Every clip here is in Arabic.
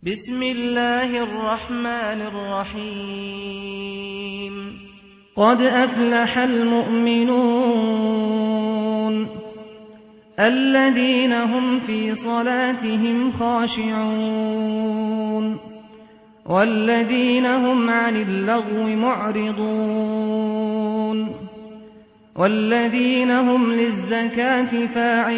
بسم الله الرحمن الرحيم قد أفلح المؤمنون الذين هم في صلاتهم خاشعون والذين هم عن اللغو معرضون والذين هم للزكاة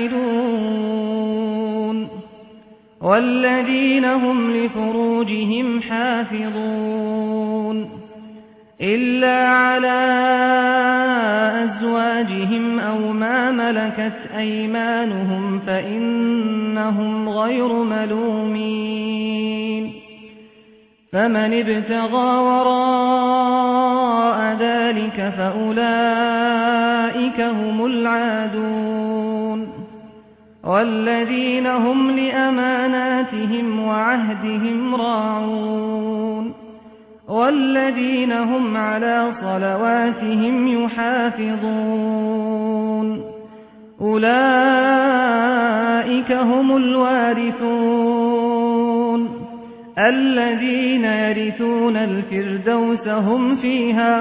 فاعلون والذين هم لفروجهم حافظون إلا على أزواجهم أو ما ملكت أيمانهم فإنهم غير ملومين فمن ابتغى وراء ذلك فأولئك هم العادون والذين هم لأماناتهم وعهدهم راعون والذين هم على صلواتهم يحافظون أولئك هم الوارثون الذين يرثون الفردوس هم فيها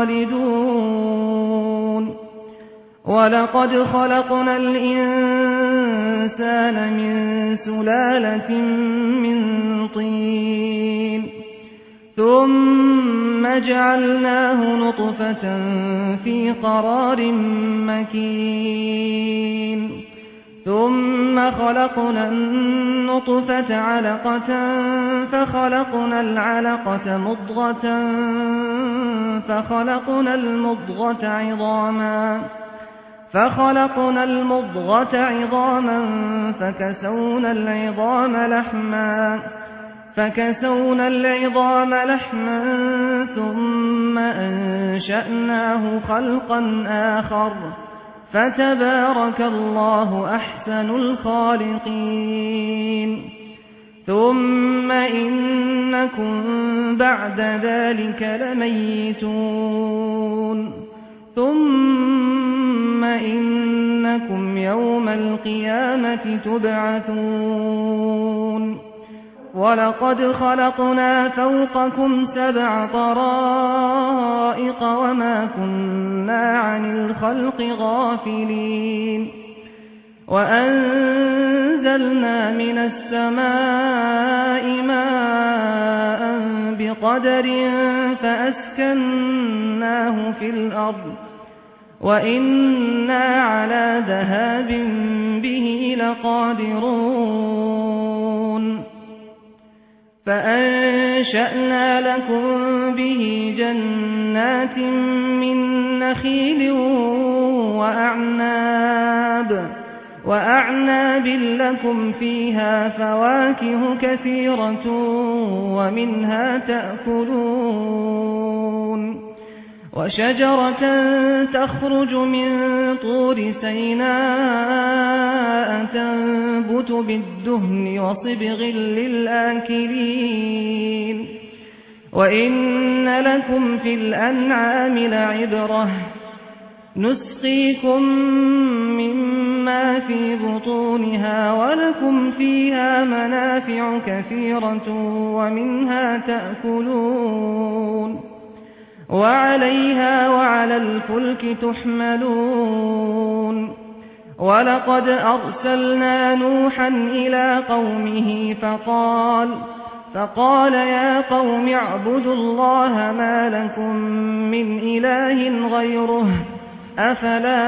خالدون ولقد خلقنا الإنسان من سلالة من طين ثم جعلناه نطفة في قرار مكين ثم خلقنا النطفة علقة فخلقنا العلقة مضغة فخلقنا المضغة عظاما فكسونا العظام لحما ثم أنشأناه خلقا آخر فتبارك الله أحسن الخالقين ثم إنكم بعد ذلك لميتون ثم إنكم يوم القيامة تبعثون ولقد خلقنا فوقكم 7 طرائق وما كنا عن الخلق غافلين وأنزلنا من السماء ماء بقدر فأسكناه في الأرض وإنا على ذهاب به لقادرون فأنشأنا لكم به جنات من نخيل وأعناب لكم فيها فواكه كثيرة ومنها تأكلون وشجرة تخرج من طور سيناء تنبت بالدهن وصبغ للآكلين وإن لكم في الأنعام لعبرة نسقيكم مما في بطونها ولكم فيها منافع كثيرة ومنها تأكلون وعليها وعلى الفلك تحملون ولقد أرسلنا نوحا إلى قومه فقال يا قوم اعبدوا الله ما لكم من إله غيره أفلا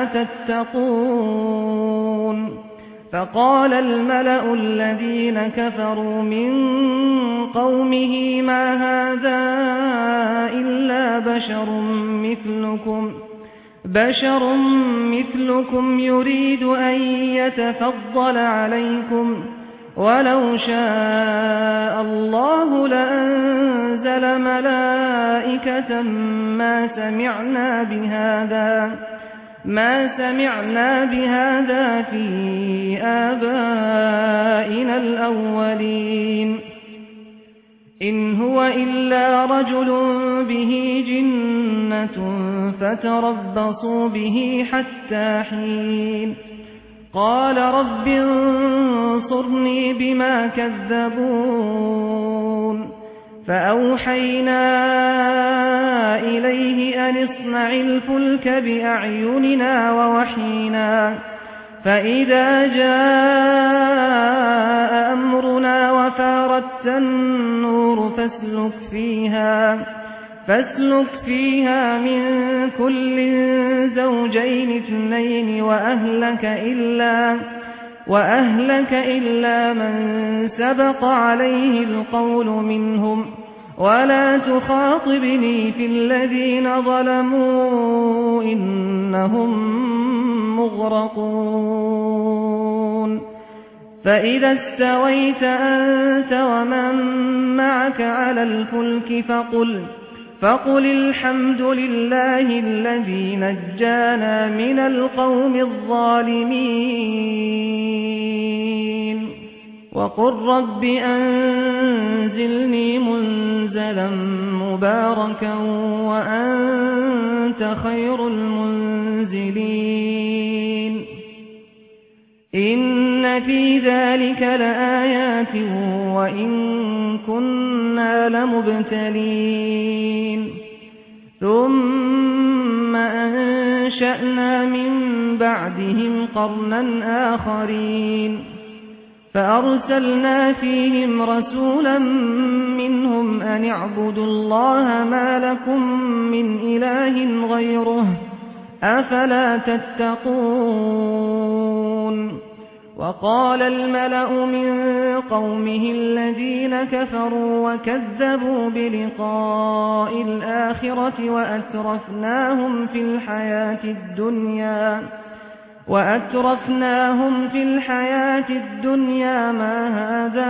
تتقون فقال الملأ الذين كفروا من قومه ما هذا إلا بشر مثلكم يريد أن يتفضل عليكم ولو شاء الله لأنزل ملائكة ما سمعنا بهذا في آبائنا الأولين إن هو إلا رجل به جنة فتربصوا به حتى حين قال رب انصرني بما كذبون فأوحينا إليه أن اصنع الفلك بأعيننا ووحينا فإذا جاء أمرنا وفارت النور فاسلك فيها من كل زوجين اثنين وأهلك إلا من سبق عليه القول منهم ولا تخاطبني في الذين ظلموا إنهم مغرقون فإذا استويت أنت ومن معك على الفلك فقل الحمد لله الذي نجانا من القوم الظالمين وقل رب أنزلني منزلا مباركا وأنت خير المنزلين إن في ذلك لآيات وإن كنا لمبتلين ثم أنشأنا من بعدهم قرنا آخرين فأرسلنا فيهم رسولا منهم أن اعبدوا الله ما لكم من إله غيره أفلا تتقون وقال الملأ من قومه الذين كفروا وكذبوا بلقاء الآخرة وأترفناهم في الحياة الدنيا ما هذا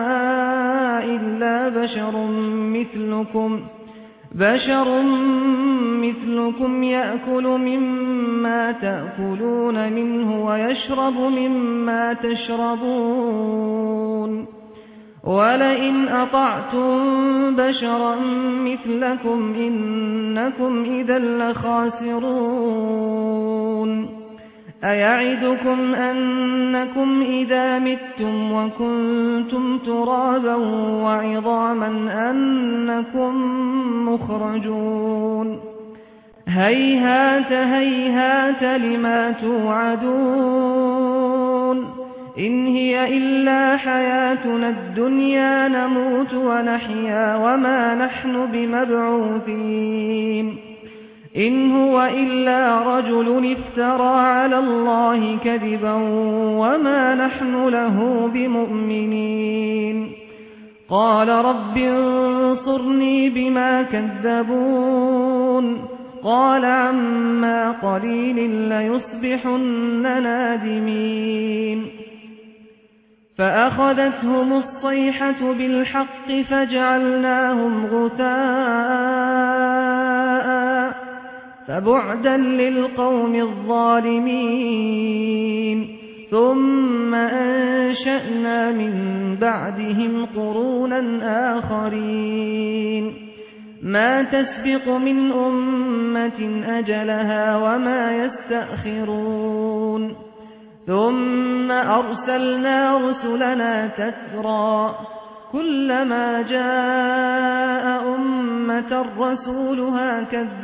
إلا بشر مثلكم يأكل مما تأكلون منه ويشرب مما تشربون ولئن أطعتم بشرا مثلكم إنكم إذا لخاسرون أيعدكم أنكم إذا متم وكنتم ترابا وعظاما أنكم مخرجون هيهات هيهات لما توعدون إن هي إلا حياتنا الدنيا نموت ونحيا وما نحن بمبعوثين إن هو إلا رجل افترى على الله كذبا وما نحن له بمؤمنين قال رب انصرني بما كذبون قال عما قليل ليصبحن نادمين فأخذتهم الصيحة بالحق فجعلناهم غثاء فبعدا للقوم الظالمين ثم أنشأنا من بعدهم قرونا آخرين ما تسبق من أمة أجلها وما يستأخرون ثم أرسلنا رسلنا تترى كلما جاء أمة رسولها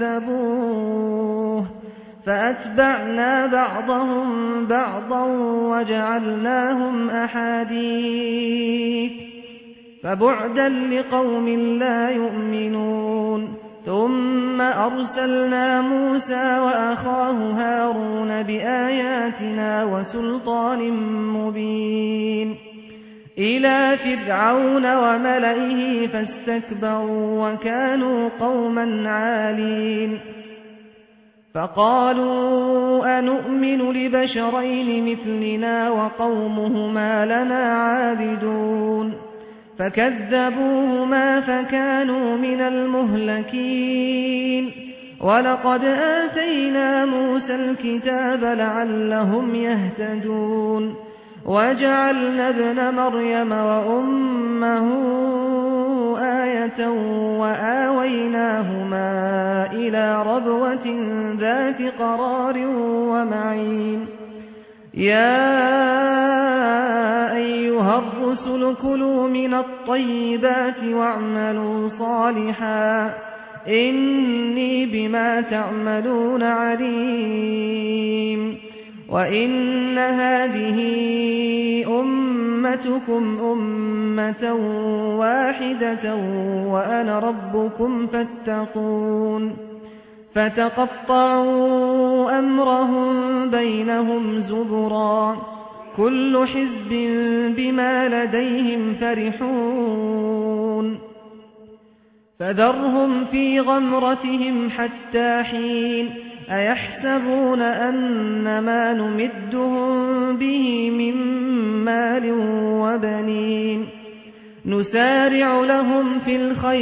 كذبوه فأتبعنا بعضهم بعضا وجعلناهم أحاديث فبعدا لقوم لا يؤمنون ثم أرسلنا موسى وأخاه هارون بآياتنا وسلطان مبين إلى فرعون وملئه فاستكبروا وكانوا قوما عالين فقالوا أنؤمن لبشرين مثلنا وقومهما لنا عابدون فكذبوهما فكانوا من المهلكين ولقد آتينا موسى الكتاب لعلهم يهتدون وجعلنا ابن مريم وأمه آية وآويناهما إلى ربوة ذات قرار ومعين يا أيها الرسل كلوا من الطيبات واعملوا صالحا إني بما تعملون عليم وإن هذه أمتكم أمة واحدة وأنا ربكم فاتقون فتقطعوا أمرهم بينهم زبرا كل حزب بما لديهم فرحون فذرهم في غمرتهم حتى حين أيحسبون أن ما نمدهم به من مال وبنين نسارع لهم في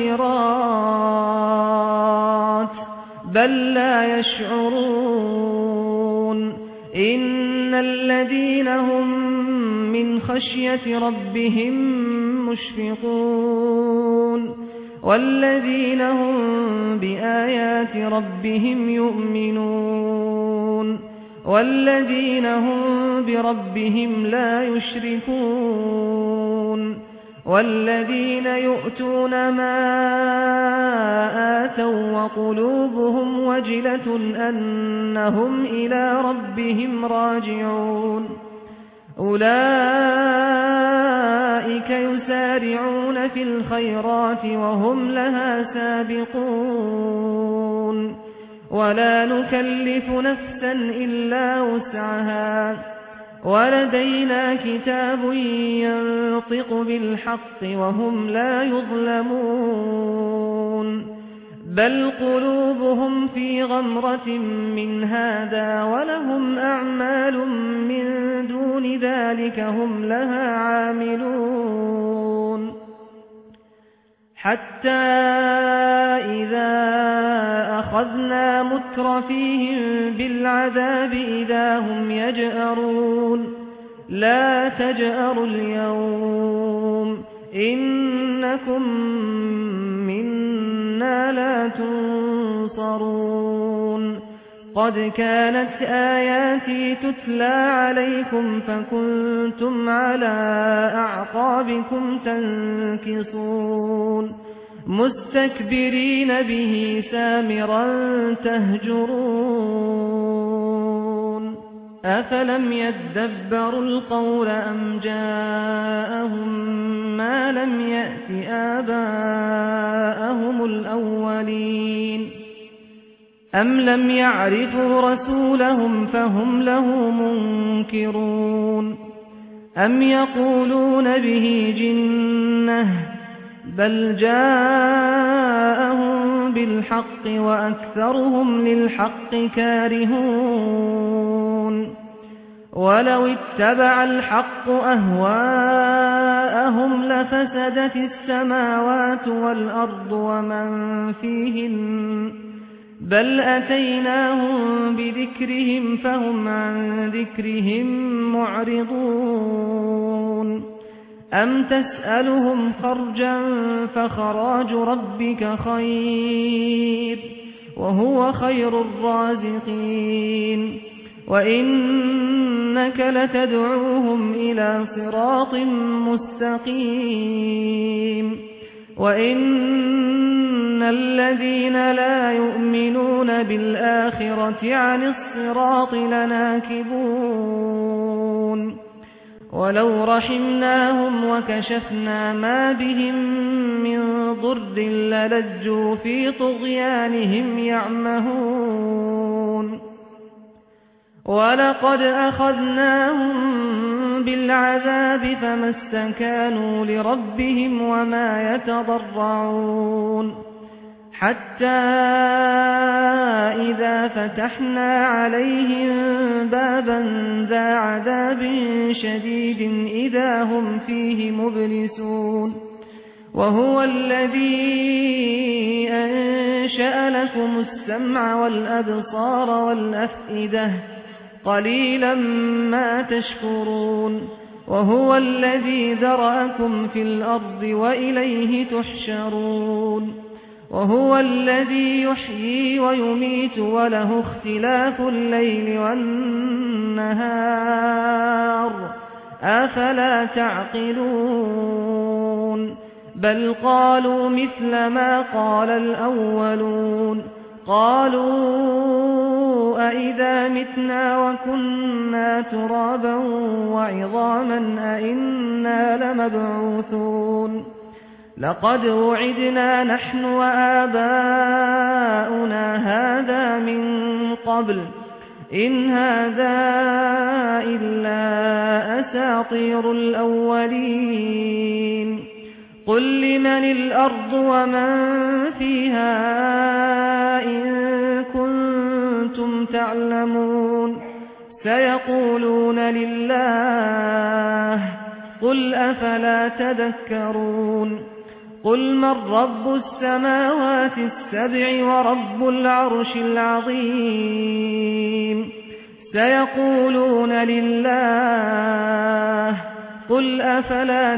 الخيرات بل لا يشعرون إن الذين هم من خشية ربهم مشفقون والذين هم بآيات ربهم يؤمنون والذين هم بربهم لا يشركون والذين يؤتون ما آتوا وقلوبهم وجلة أنهم إلى ربهم راجعون أولئك يسارعون في الخيرات وهم لها سابقون ولا نكلف نفسا إلا وسعها ولدينا كتاب ينطق بالحق وهم لا يظلمون بل قلوبهم في غمرة من هذا ولهم أعمال من دون ذلك هم لها عاملون حتى إذا أخذنا مترفيهم بالعذاب إذا هم يجأرون لا تجأروا اليوم إنكم منا لا تنصرون قد كانت آياتي تتلى عليكم فكنتم على أعقابكم تنكصون مستكبرين به سامرا تهجرون أفلم يدبروا القول أم جاءهم ما لم يأت آباءهم الأولين أم لم يعرفوا رسولهم فهم له منكرون أم يقولون به جنة بل جاءهم بالحق وأكثرهم للحق كارهون ولو اتبع الحق أهواءهم لفسدت السماوات والأرض ومن فيهن بل أتيناهم بذكرهم فهم عن ذكرهم معرضون أم تسألهم خرجا فخراج ربك خير وهو خير الرازقين وإنك لتدعوهم إلى صراط مستقيم وإن الذين لا يؤمنون بالآخرة عن الصراط لناكبون ولو رحمناهم وكشفنا ما بهم من ضر للجوا في طغيانهم يعمهون ولقد أخذناهم بالعذاب فما استكانوا لربهم وما يتضرعون حتى إذا فتحنا عليهم بابا ذا عذاب شديد إذا هم فيه مبلسون وهو الذي أنشأ لكم السمع والأبصار والأفئدة قليلا ما تشكرون وهو الذي ذرأكم في الأرض وإليه تحشرون وهو الذي يحيي ويميت وله اختلاف الليل والنهار أفلا تعقلون بل قالوا مثل ما قال الأولون قالوا أئذا متنا وكنا ترابا وعظاما أئنا لمبعوثون لقد وعدنا نحن وآباؤنا هذا من قبل إن هذا إلا أساطير الأولين قل لمن الأرض ومن فيها إن كنتم تعلمون سيقولون لله قل أفلا تذكرون قل من رب السماوات السبع ورب العرش العظيم سيقولون لله قل أفلا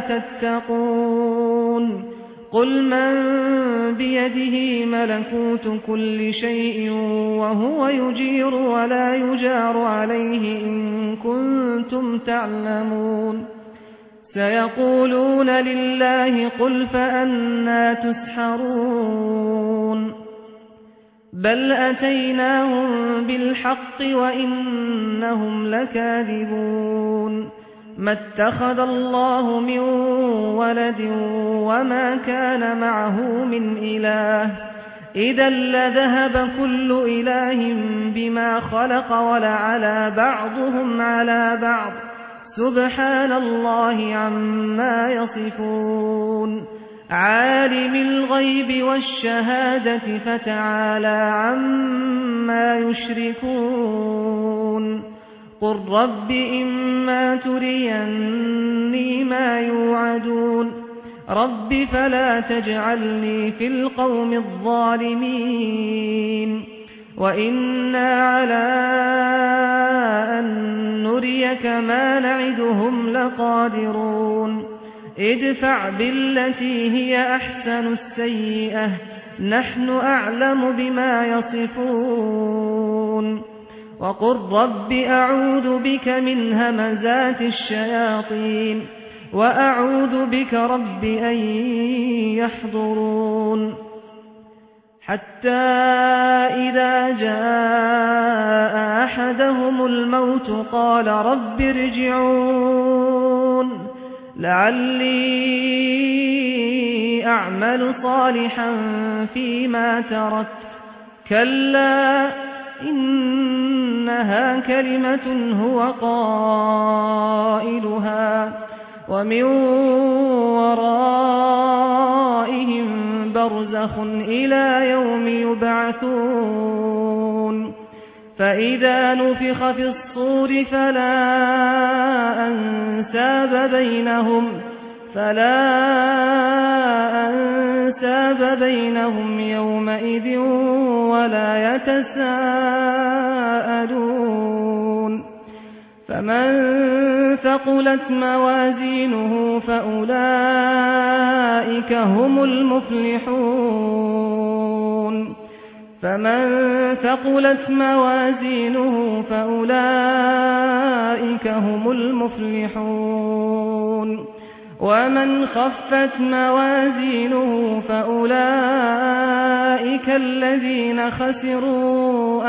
تتقون قل من بيده ملكوت كل شيء وهو يجير ولا يجار عليه إن كنتم تعلمون سيقولون لله قل فأنى تسحرون بل أتيناهم بالحق وإنهم لكاذبون ما اتخذ الله من ولد وما كان معه من إله إذا لذهب كل إله بما خلق ولعلى بعضهم على بعض سبحان الله عما يصفون عالم الغيب والشهادة فتعالى عما يشركون قل رب إما تريني ما يوعدون رب فلا تجعلني في القوم الظالمين وإنا على أن نريك ما نعدهم لقادرون ادفع بالتي هي أحسن السيئة نحن أعلم بما يصفون وقل رب أعوذ بك من همزات الشياطين وأعوذ بك رب أن يحضرون حتى إذا جاء أحدهم الموت قال رب ارجعون لعلي أعمل صالحا فيما تركت كلا إنها كلمة هو قائلها ومن ورائهم برزخ إلى يوم يبعثون فإذا نفخ في الصور فلا أنساب بينهم يومئذ ولا يتساءلون فمن ثقلت موازينه فأولئك هم المفلحون ومن خفت موازينه فأولئك الذين خسروا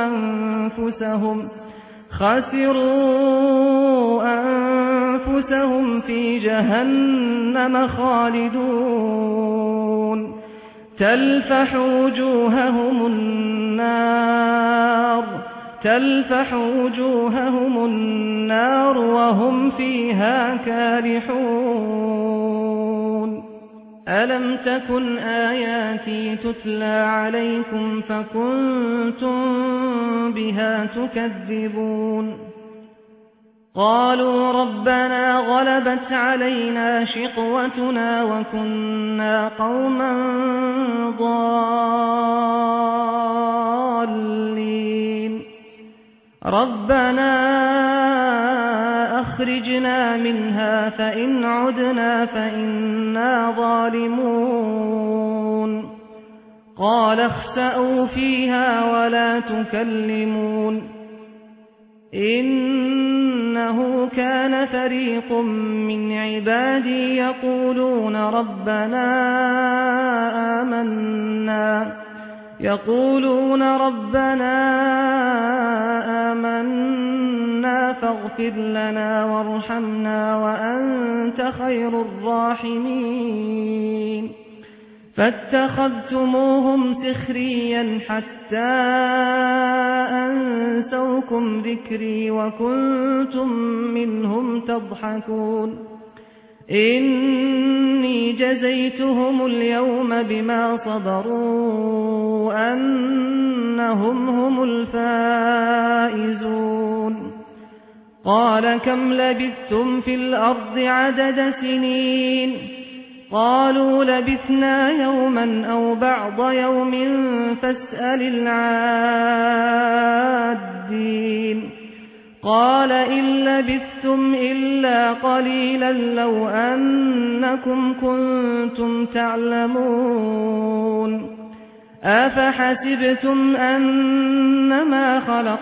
أنفسهم في جهنم خالدون تلفح وجوههم النار وهم فيها كالحون ألم تكن آياتي تتلى عليكم فكنتم بها تكذبون قالوا ربنا غلبت علينا شقوتنا وكنا قوما ضالين ربنا أخرجنا منها فإن عدنا فإنا ظالمون قال اخسأوا فيها ولا تكلمون إنه كان فريق من عبادي يقولون ربنا آمنا فاغفر لنا وارحمنا وأنت خير الراحمين فاتخذتموهم سخريا حتى أنسوكم ذكري وكنتم منهم تضحكون إني جزيتهم اليوم بما صبروا أنهم هم الفائزون قال كم لبثتم في الأرض عدد سنين قالوا لبثنا يوما أو بعض يوم فاسأل العادين قال إن لبثتم إلا قليلا لو أنكم كنتم تعلمون أفحسبتم أنما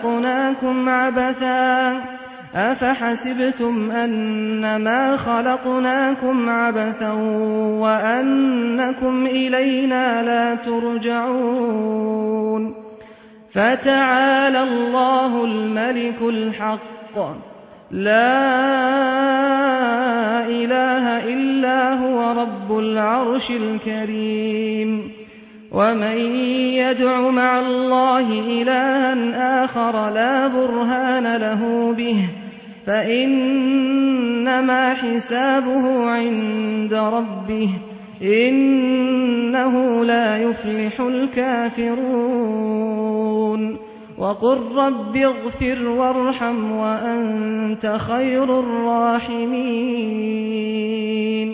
خلقناكم عبثا وأنكم إلينا لا ترجعون فتعالى الله الملك الحق لا إله إلا هو رب العرش الكريم ومن يدع مع الله إلها آخر لا برهان له به فإنما حسابه عند ربه إنه لا يفلح الكافرون وقل رب اغفر وارحم وأنت خير الراحمين